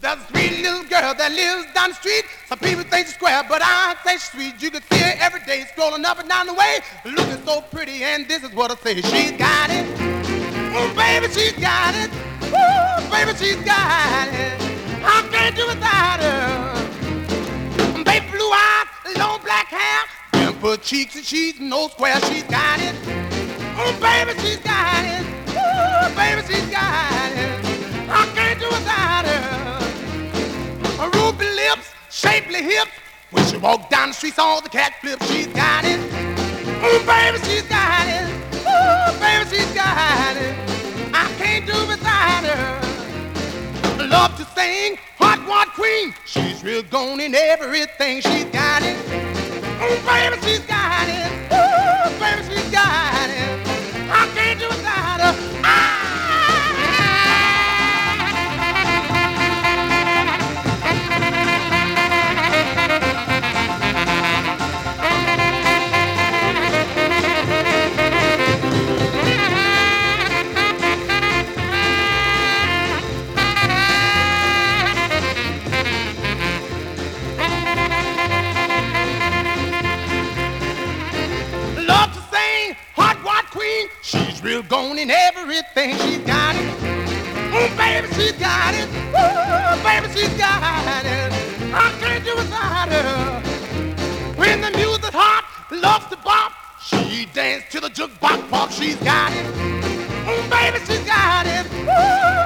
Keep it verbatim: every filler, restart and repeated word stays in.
There's a sweet little girl that lives down the street. Some people think she's square, but I think she's sweet. You can see her every day strolling up and down the way, looking so pretty, and this is what I say. She's got it. Oh, baby, she's got it. Oh, baby, she's got it. I can't do without her. Baby, blue eyes, long black hair, dimple cheeks, and she's no square. She's got it. Oh, baby, she's got it. Oh, baby, she's got it. I can't do without her. Her ruby lips, shapely hips. When she walk down the streets, all the cat flips. She's got it. Oh, baby, she's got it. Oh, baby, she's got it. I can't do without her. Love to sing, hot water queen. She's real gone in everything. She's got it. Oh, baby, she's got it. Oh, baby, she's got it. I can't do without her. Ah! Love to sing, hot water queen. She's real gone in everything. She's got it. Oh, baby, she's got it. Oh, baby, she's got it. I can't do without her. When the music's hot, loves to bop. She dance to the jukebox pop. She's got it. Oh, baby, she's got it. Oh,